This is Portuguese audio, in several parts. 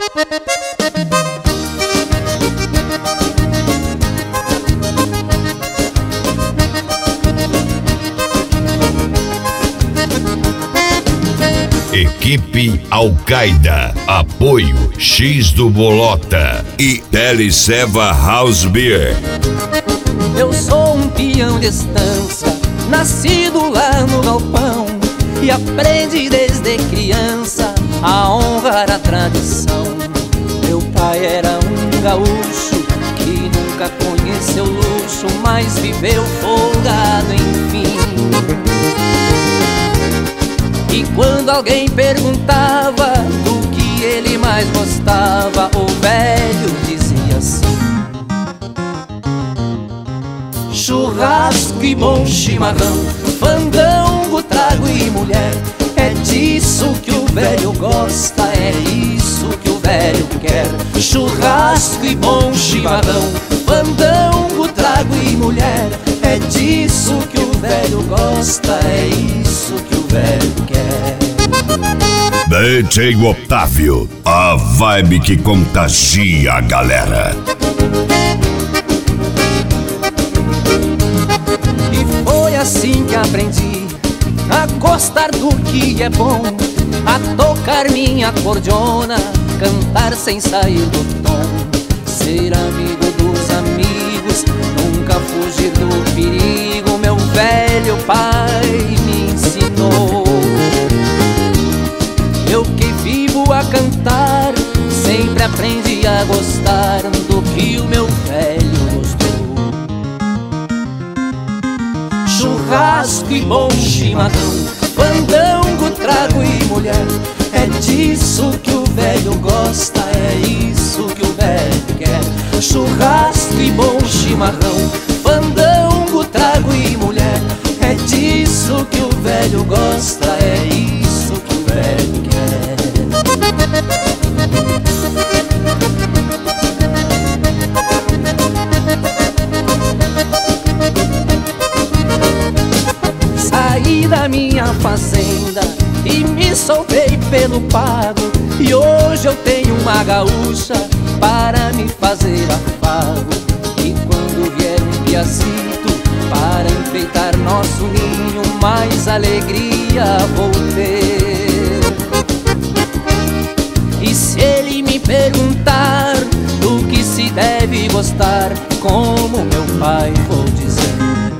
Equipe Al-Qaeda, apoio X do Bolota e Teleceva House Beer. Eu sou um peão de estância, nascido lá no galpão, e aprendi desde criança a honrar a tradição. Meu pai era um gaúcho que nunca conheceu luxo, mas viveu folgado, enfim. E quando alguém perguntava do que ele mais gostava, o velho dizia assim: churrasco e bom chimarrão, fandango, trago e mulher. É disso que o velho gosta, é isso que o velho quer. Churrasco e bom chimarrão, fandango, trago e mulher. É disso que o velho gosta, é isso que o velho quer. DJ Otávio, a vibe que contagia a galera. E foi assim que aprendi a gostar do que é bom, a tocar minha cordiona, cantar sem sair do tom, ser amigo dos amigos, nunca fugir do perigo. Meu velho pai me ensinou. Eu que vivo a cantar, sempre aprendi a gostar do que o meu velho gostou. Churrasco e bom chimarrão, fandango, trago e mulher. É disso que o velho gosta, é isso que o velho quer. Churrasco e bom chimarrão, fandango, trago e mulher. É disso que o velho gosta, é isso que o velho quer. Saí da minha fazenda e me soltei pelo pago, e hoje eu tenho uma gaúcha para me fazer afago. E quando vier um piazito para enfeitar nosso ninho, mais alegria vou ter. E se ele me perguntar do que se deve gostar, como meu pai vou dizer: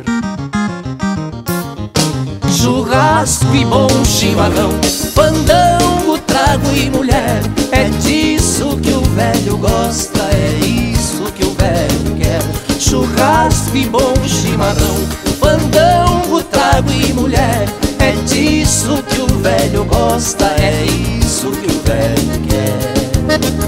churrasco e bom chimarrão, fandango, trago e mulher. É disso que o velho gosta, é isso que o velho quer. Churrasco e bom chimarrão, fandango, trago e mulher. É disso que o velho gosta, é isso que o velho quer.